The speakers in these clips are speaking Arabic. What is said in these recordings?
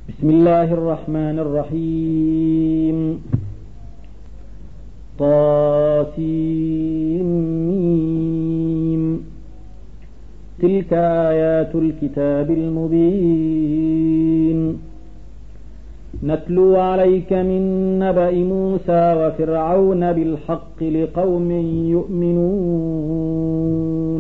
بسم الله الرحمن الرحيم. طاسيم. تلك آيات الكتاب المبين. نتلو عليك من نبأ موسى وفرعون بالحق لقوم يؤمنون.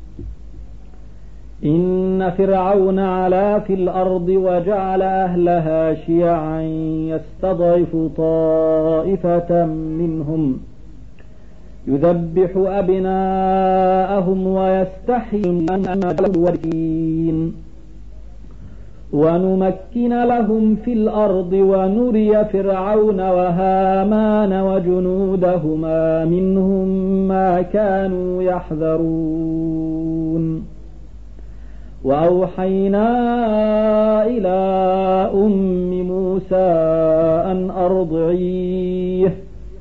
إن فرعون علا في الأرض وجعل أهلها شيعا يستضعف طائفة منهم يذبح أبناءهم ويستحيي نساءهم ونمكن لهم في الأرض ونري فرعون وهامان وجنودهما منهم ما كانوا يحذرون. وأوحينا إلى أم موسى أن أرضعيه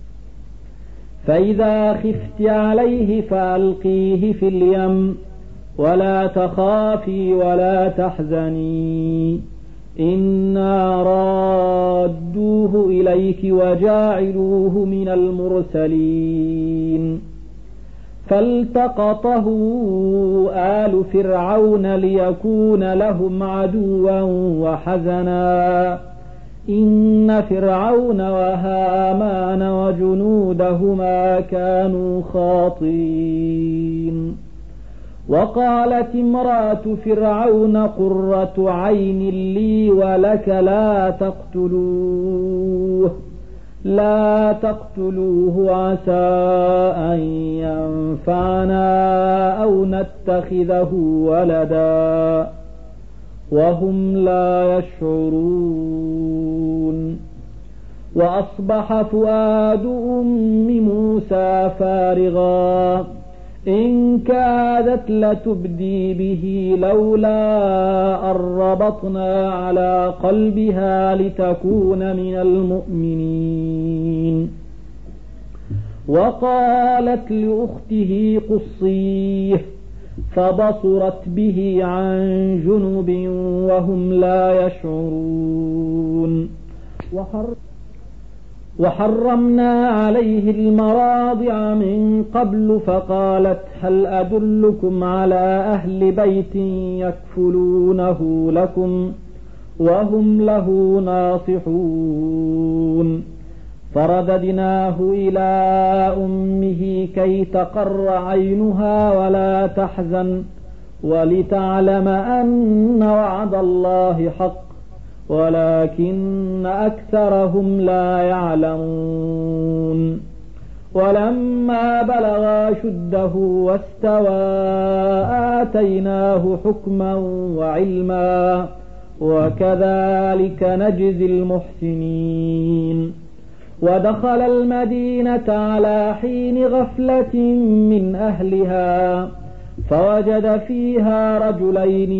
فإذا خفت عليه فألقيه في اليم ولا تخافي ولا تحزني إنا رادوه إليك وجاعلوه من المرسلين. فالتقطه آل فرعون ليكون لهم عدوا وحزنا إن فرعون وهامان وجنودهما كانوا خاطئين. وقالت امرأة فرعون قرة عين لي ولك لا تقتلوه عسى أن ينفعنا أو نتخذه ولدا وهم لا يشعرون. وأصبح فؤاد أم موسى فارغا إن كادت لتبدي به لولا أن ربطنا على قلبها لتكون من المؤمنين. وقالت لأخته قصيه فبصرت به عن جنب وهم لا يشعرون. وحرمنا عليه المراضع من قبل فقالت هل أدلكم على أهل بيت يكفلونه لكم وهم له ناصحون. فرددناه إلى أمه كي تقر عينها ولا تحزن ولتعلم أن وعد الله حق ولكن أكثرهم لا يعلمون. ولما بلغ شده واستوى آتيناه حكما وعلما وكذلك نجزي المحسنين. ودخل المدينة على حين غفلة من أهلها فوجد فيها رجلين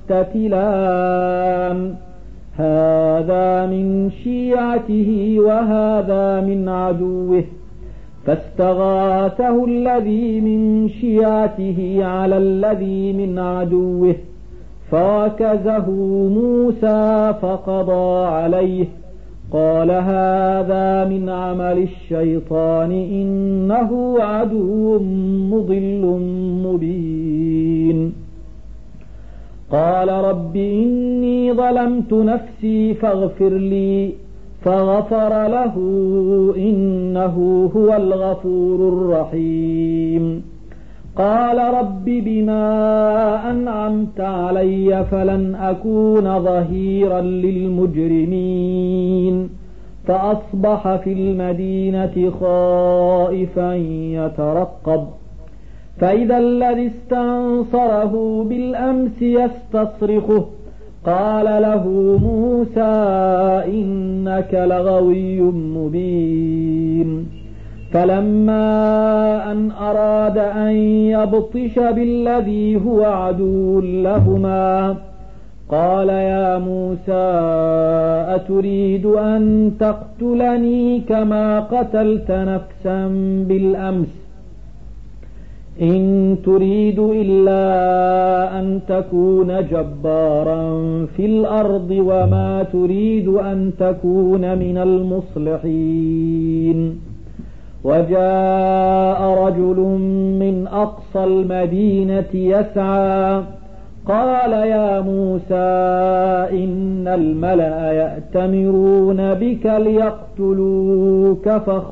يقتتلان هذا من شيعته وهذا من عدوه فاستغاثه الذي من شيعته على الذي من عدوه فوكزه موسى فقضى عليه قال هذا من عمل الشيطان إنه عدو مضل مبين. قال رب إني ظلمت نفسي فاغفر لي فغفر له إنه هو الغفور الرحيم. قال رب بما أنعمت علي فلن أكون ظهيرا للمجرمين. فأصبح في المدينة خائفا يترقب فإذا الذي استنصره بالأمس يستصرخه قال له موسى إنك لغوي مبين. فلما أن أراد أن يبطش بالذي هو عدو لهما قال يا موسى أتريد أن تقتلني كما قتلت نفسا بالأمس إن تريد إلا أن تكون جبارا في الأرض وما تريد أن تكون من المصلحين. وجاء رجل من أقصى المدينة يسعى قال يا موسى إن الملأ يأتمرون بك ليقتلوك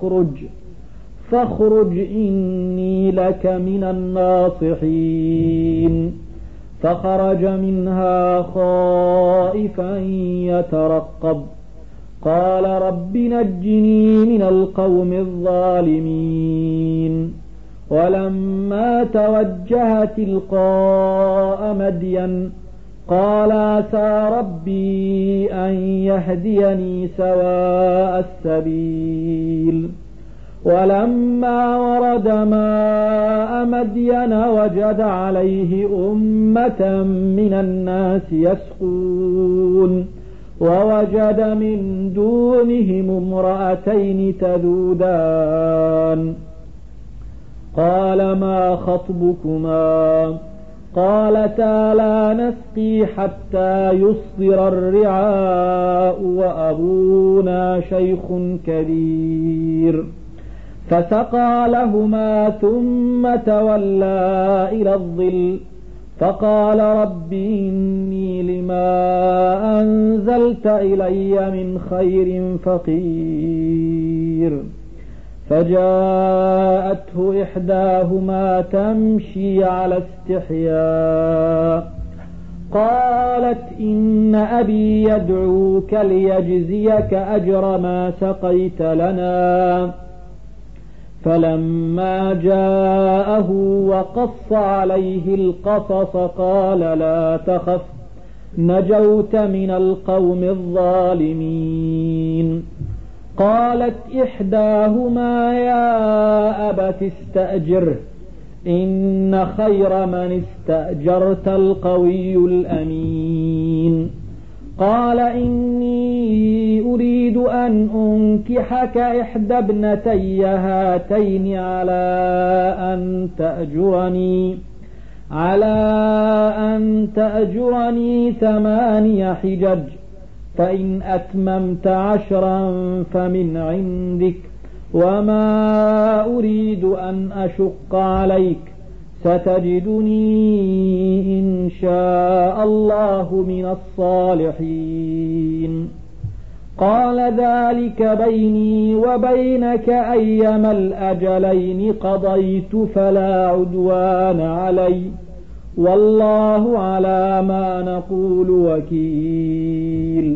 فاخرج إني لك من الناصحين. فخرج منها خائفا يترقب قال رب نجني من القوم الظالمين. ولما توجه تلقاء مدين قال عسى ربي أن يهديني سواء السبيل. ولما ورد ماء مدين وجد عليه أمة من الناس يسقون ووجد من دونهم امرأتين تذودان قال ما خطبكما قالتا لا نسقي حتى يصدر الرعاء وأبونا شيخ كبير. فسقى لهما ثم تولى إلى الظل فقال رب إني لما أنزلت إلي من خير فقير. فجاءته إحداهما تمشي على استحياء قالت إن أبي يدعوك ليجزيك أجر ما سقيت لنا. فلما جاءه وقص عليه القصص قال لا تخف نجوت من القوم الظالمين. قالت إحداهما يا أبت استأجره إن خير من استأجرت القوي الأمين. قال إني أريد أن أنكحك إحدى ابنتي هاتين على أن تأجرني 8 حجج فإن أتممت 10 فمن عندك وما أريد أن أشق عليك ستجدني إن شاء الله من الصالحين. قال ذلك بيني وبينك أيما الأجلين قضيت فلا عدوان علي والله على ما نقول وكيل.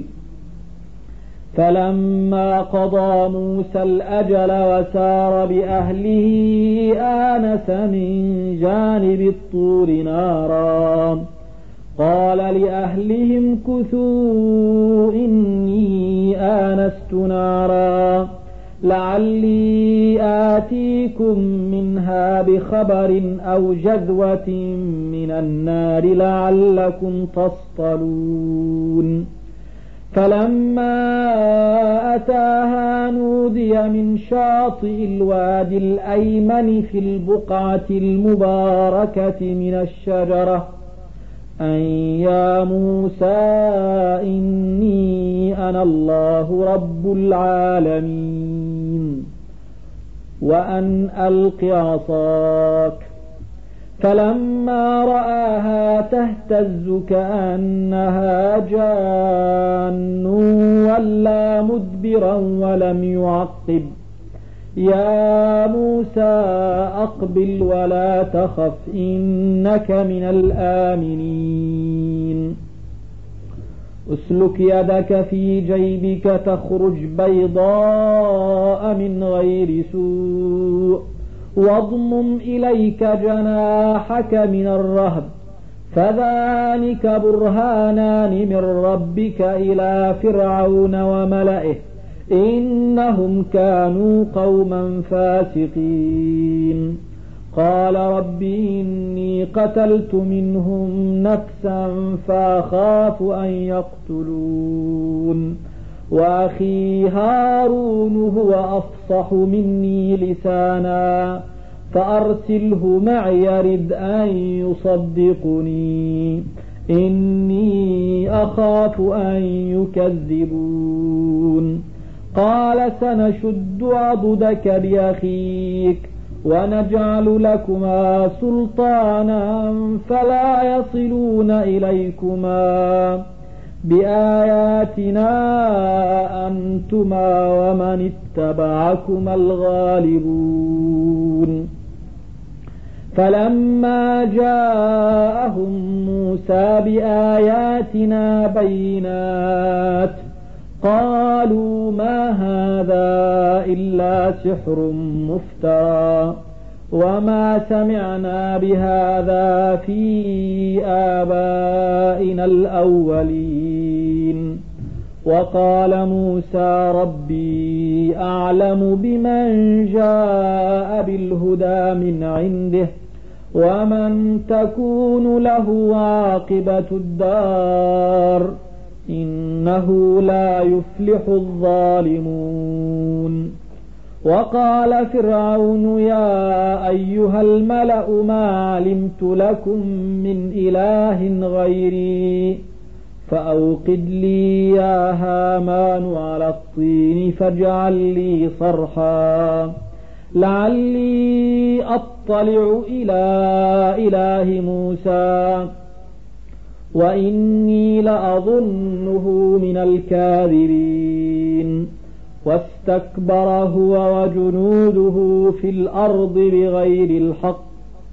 فلما قضى موسى الأجل وسار بأهله آنس من جانب الطور نارا قال لأهلهم كثوا إني آنست نارا لعلي آتيكم منها بخبر أو جذوة من النار لعلكم تصطلون. فلما أتاها نودي من شاطئ الوادي الأيمن في البقعة المباركة من الشجرة أن يا موسى إني أنا الله رب العالمين وأن ألق عصاك. فلما رآها تهتز كأنها جان ولا مدبرا ولم يعقب يا موسى أقبل ولا تخف إنك من الآمنين. اسلك يدك في جيبك تخرج بيضاء من غير سوء واضمم إليك جناحك من الرهب فذلك برهانان من ربك إلى فرعون وملئه إنهم كانوا قوما فاسقين. قال رب إني قتلت منهم نفسا فأخاف أن يقتلون وأخي هارون هو أفصح مني لسانا فأرسله معي يرد أن يصدقني إني أخاف أن يكذبون قال سنشد عضدك بأخيك ونجعل لكما سلطانا فلا يصلون إليكما بآياتنا أنتما ومن اتبعكما الغالبون فلما جاءهم موسى بآياتنا بينات قالوا ما هذا إلا سحر مفترى وما سمعنا بهذا في آبائنا الأولين وقال موسى ربي أعلم بمن جاء بالهدى من عنده ومن تكون له عاقبة الدار إنه لا يفلح الظالمون وقال فرعون يا أيها الملأ ما علمت لكم من إله غيري فأوقد لي يا هامان على الطين فاجعل لي صرحا لعلي أطلع إلى إله موسى وإني لأظنه من الكاذبين واستكبر هو وجنوده في الأرض بغير الحق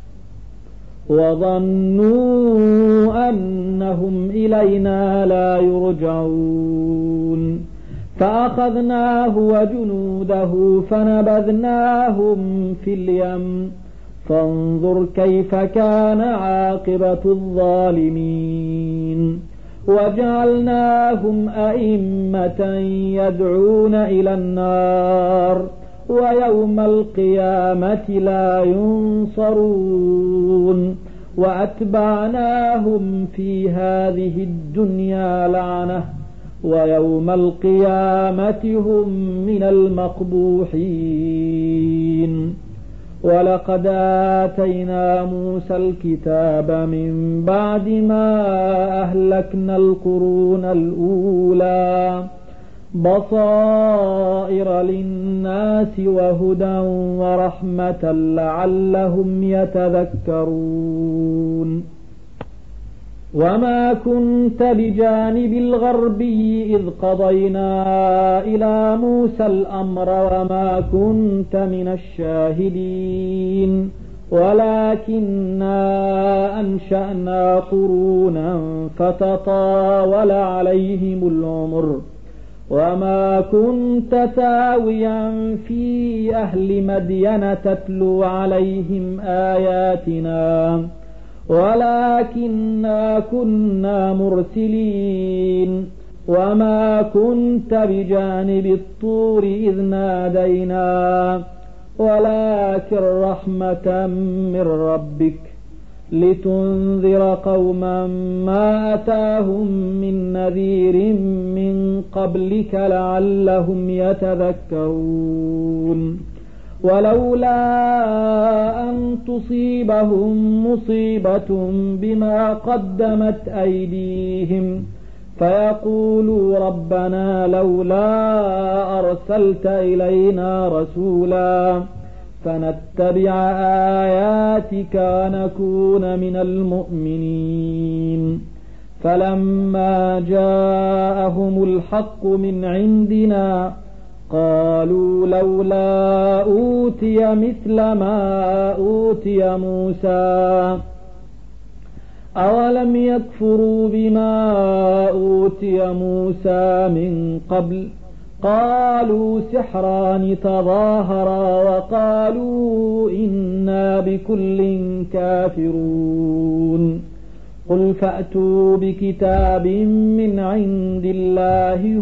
وظنوا أنهم إلينا لا يرجعون فأخذناه وجنوده فنبذناهم في اليم فانظر كيف كان عاقبة الظالمين وجعلناهم أئمة يدعون إلى النار ويوم القيامة لا ينصرون وأتبعناهم في هذه الدنيا لعنة ويوم القيامة هم من المقبوحين ولقد آتينا موسى الكتاب من بعد ما أهلكنا القرون الأولى بصائر للناس وهدى ورحمة لعلهم يتذكرون وما كنت بجانب الغربي إذ قضينا إلى موسى الأمر وما كنت من الشاهدين ولكننا أنشأنا قرونا فتطاول عليهم العمر وما كنت ساويا في أهل مدين تتلو عليهم آياتنا ولكننا كنا مرسلين وما كنت بجانب الطور إذ نادينا ولكن رحمة من ربك لتنذر قوما ما أتاهم من نذير من قبلك لعلهم يتذكرون ولولا أن تصيبهم مصيبة بما قدمت أيديهم فيقولوا ربنا لولا أرسلت إلينا رسولا فنتبع آياتك ونكون من المؤمنين فلما جاءهم الحق من عندنا قالوا لولا أوتي مثل ما أوتي موسى أولم يكفروا بما أوتي موسى من قبل قالوا سحران تظاهرا وقالوا إنا بكل كافرون قل فأتوا بكتاب من عند الله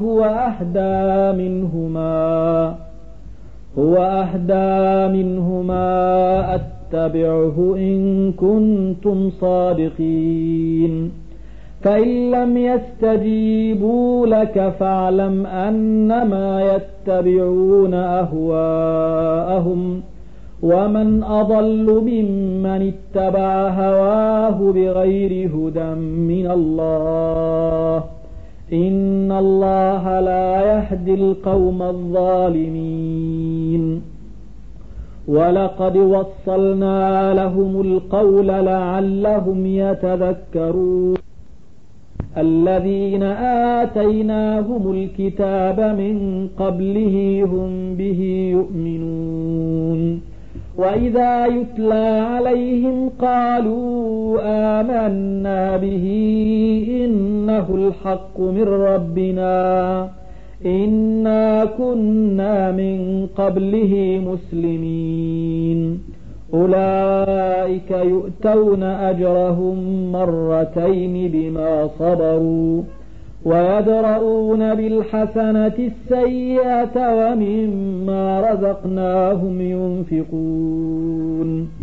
هو أهدى منهما أتبعه إن كنتم صادقين فإن لم يستجيبوا لك فاعلم أنما يتبعون أهواءهم ومن أضل ممن اتبع هواه بغير هدى من الله إن الله لا يهدي القوم الظالمين ولقد وصلنا لهم القول لعلهم يتذكرون الذين آتيناهم الكتاب من قبله هم به يؤمنون وإذا يتلى عليهم قالوا آمنا به إنه الحق من ربنا إنا كنا من قبله مسلمين أولئك يؤتون أجرهم مرتين بما صبروا ويدرؤون بالحسنة السيئة ومما رزقناهم ينفقون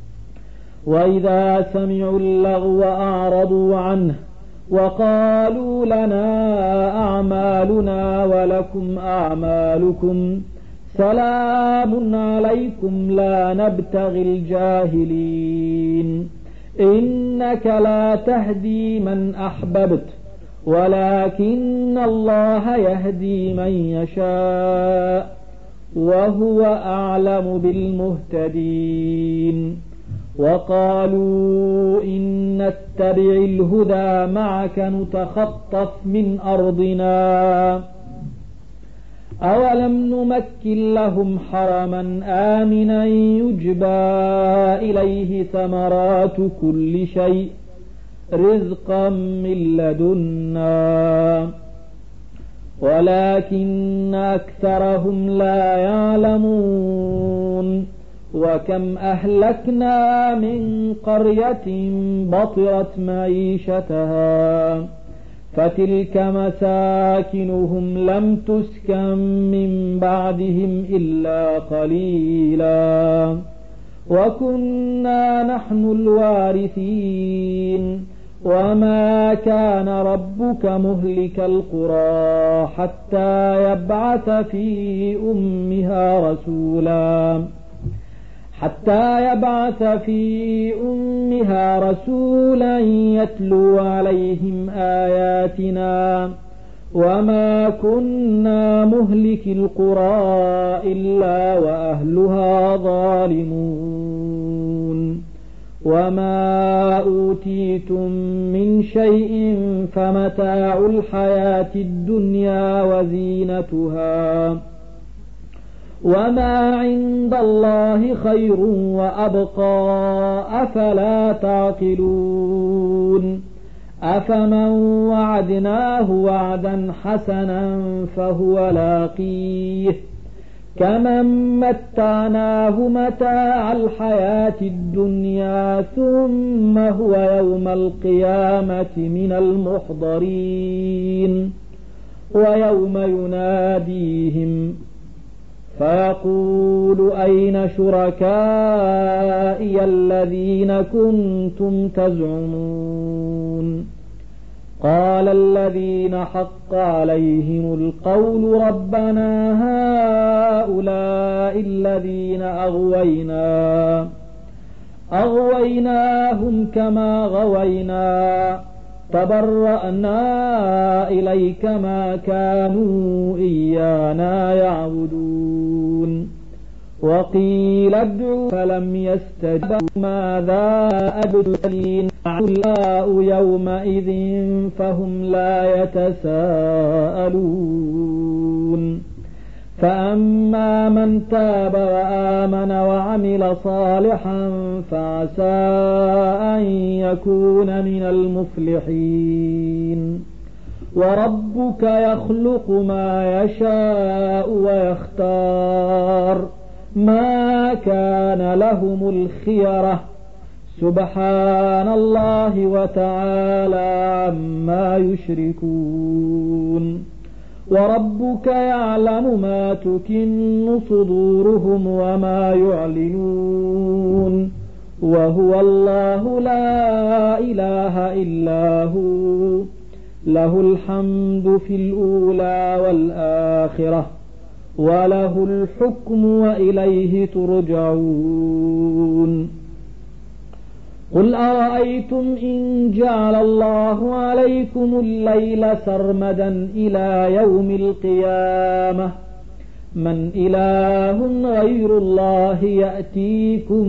وإذا سمعوا اللغو أعرضوا عنه وقالوا لنا أعمالنا ولكم أعمالكم سلام عليكم لا نبتغي الجاهلين إنك لا تهدي من أحببت ولكن الله يهدي من يشاء وهو أعلم بالمهتدين وقالوا إن نتبع الهدى معك نتخطف من أرضنا أولم نمكن لهم حرما آمنا يجبى إليه ثمرات كل شيء رزقا من لدنا ولكن أكثرهم لا يعلمون وكم أهلكنا من قرية بطرت معيشتها فتلك مساكنهم لم تسكن من بعدهم إلا قليلا وكنا نحن الوارثين وما كان ربك مهلك القرى حتى يبعث في أمها رسولا يتلو عليهم آياتنا وما كنا مهلك القرى إلا وأهلها ظالمون وما أوتيتم من شيء فمتاع الحياة الدنيا وزينتها وما عند الله خير وأبقى أفلا تعقلون أفمن وعدناه وعدا حسنا فهو لاقيه كمن متعناه متاع الحياة الدنيا ثم هو يوم القيامة من المحضرين ويوم يناديهم فيقول أين شركائي الذين كنتم تزعمون قال الذين حق عليهم القول ربنا هؤلاء الذين أغويناهم كما غوينا تبرأنا إليك ما كانوا إيانا يعبدون وقيل ادعوا فلم يستجبوا ماذا أبدلين علاء يومئذ فهم لا يتساءلون فأما من تاب وآمن وعمل صالحا فعسى أن يكون من المفلحين وربك يخلق ما يشاء ويختار ما كان لهم الخيرة سبحان الله وتعالى عما يشركون وربك يعلم ما تكن صدورهم وما يعلنون وهو الله لا إله إلا هو له الحمد في الأولى والآخرة وله الحكم وإليه ترجعون قل أرأيتم إن جعل الله عليكم الليل سرمدا إلى يوم القيامة من إله غير الله يأتيكم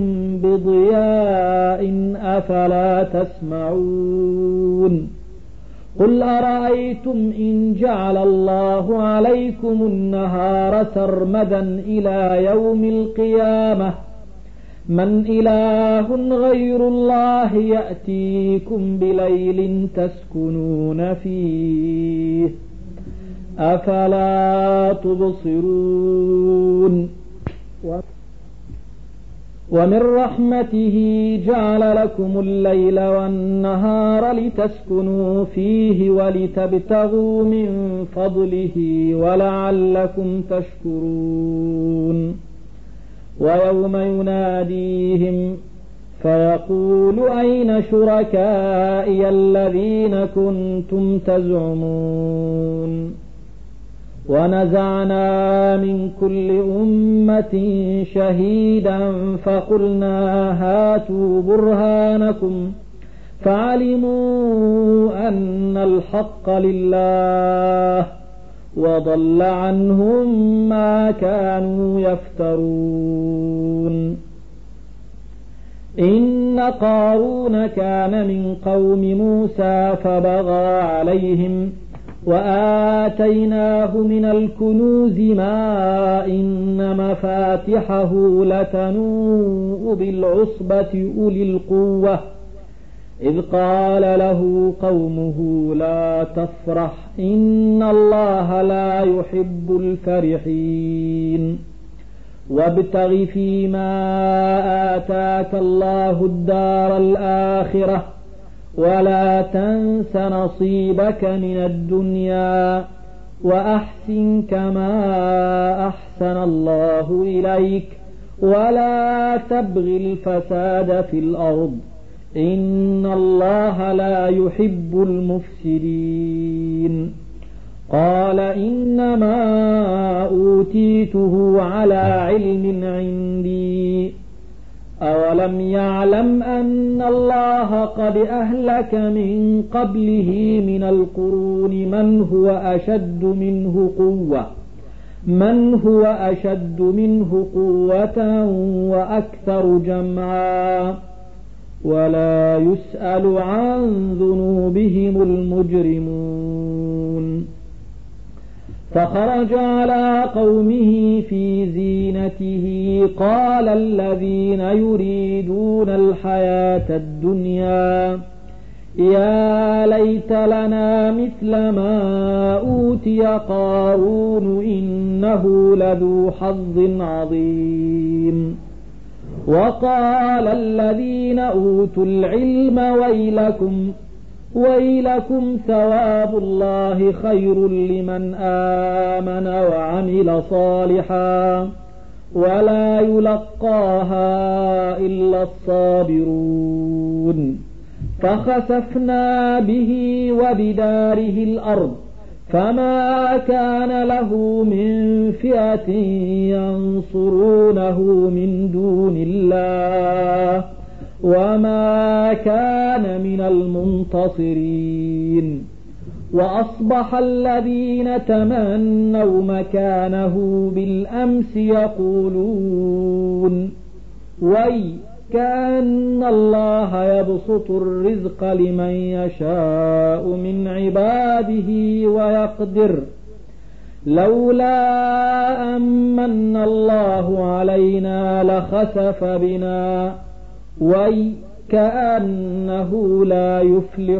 بضياء أفلا تسمعون قل أرأيتم إن جعل الله عليكم النهار سرمدا إلى يوم القيامة من إله غير الله يأتيكم بليل تسكنون فيه أفلا تبصرون ومن رحمته جعل لكم الليل والنهار لتسكنوا فيه ولتبتغوا من فضله ولعلكم تشكرون ويوم يناديهم فيقول أين شركائي الذين كنتم تزعمون ونزعنا من كل أمة شهيدا فقلنا هاتوا برهانكم فعلموا أن الحق لله وضل عنهم ما كانوا يفترون إن قارون كان من قوم موسى فبغى عليهم وآتيناه من الكنوز ما إن مفاتحه لتنوء بالعصبة أولي القوة إذ قال له قومه لا تفرح إن الله لا يحب الفرحين وابتغ فيما آتاك الله الدار الآخرة ولا تنس نصيبك من الدنيا وأحسن كما أحسن الله إليك ولا تبغ الفساد في الأرض إن الله لا يحب المفسدين قال إنما أوتيته على علم عندي أولم يعلم أن الله قد أهلك من قبله من القرون من هو أشد منه قوة وأكثر جمعا ولا يسأل عن ذنوبهم المجرمون فخرج على قومه في زينته قال الذين يريدون الحياة الدنيا يا ليت لنا مثل ما أوتي قارون إنه لذو حظ عظيم وقال الذين أوتوا العلم ويلكم ثواب الله خير لمن آمن وعمل صالحا ولا يلقاها إلا الصابرون فخسفنا به وبداره الأرض فما كان له من فئة ينصرونه من دون الله وما كان من المنتصرين وأصبح الذين تمنوا مكانه بالأمس يقولون كأن الله يبسط الرزق لمن يشاء من عباده ويقدر لولا أمن الله علينا لخسف بنا كأنه لا يفلح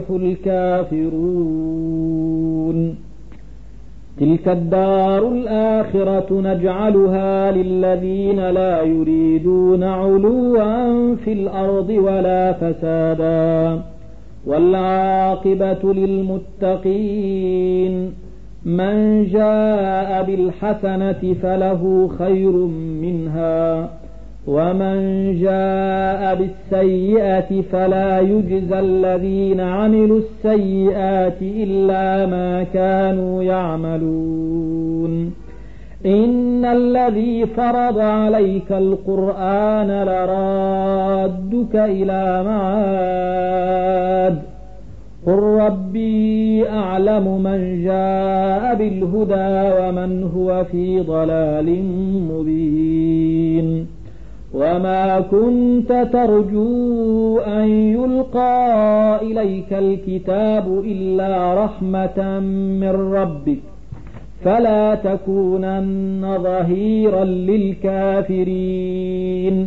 الكافرون تلك الدار الآخرة نجعلها للذين لا يريدون علوا في الأرض ولا فسادا والعاقبة للمتقين من جاء بالحسنة فله خير منها ومن جاء بالسيئة فلا يجزى الذين عملوا السيئات إلا ما كانوا يعملون إن الذي فرض عليك القرآن لرادك إلى معاد قل ربي أعلم من جاء بالهدى ومن هو في ضلال مبين وما كنت ترجو أن يلقى إليك الكتاب إلا رحمة من ربك فلا تكونن ظهيرا للكافرين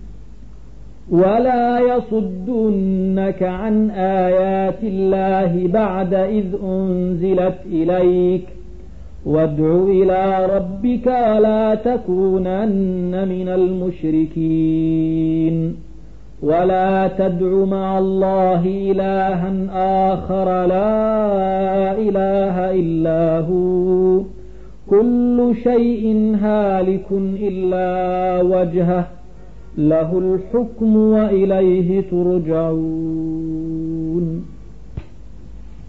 ولا يصدنك عن آيات الله بعد إذ أنزلت إليك وادع إلى ربك ولا تكونن من المشركين ولا تدع مع الله إلها آخر لا إله إلا هو كل شيء هالك إلا وجهه له الحكم وإليه ترجعون